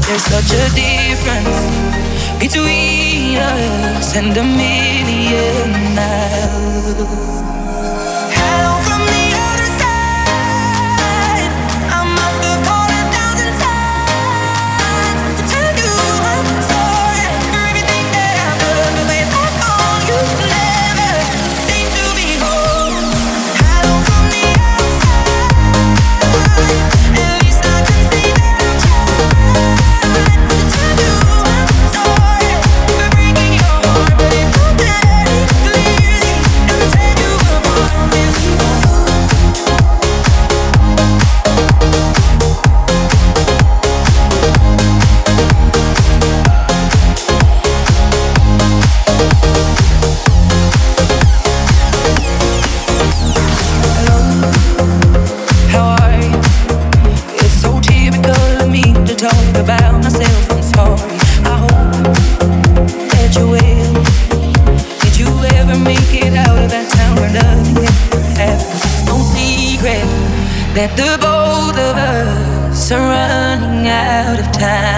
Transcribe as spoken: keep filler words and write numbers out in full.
There's such a difference between us and a million miles. Hello from the other side. I must have called a thousand times to tell you I'm sorry for everything that I've done. But when I call, you never seem to be home. Hello from the other side. At least I can see that I'm trying to tell you I'm sorry for breaking your heart. But if I did it clearly and tell you apart, then how are you? It's so typical of me to talk about myself. I'm sorry. I hope that you will. Did you ever make it out of that town where nothing ever happened? It's no secret that the both of us are running out of time.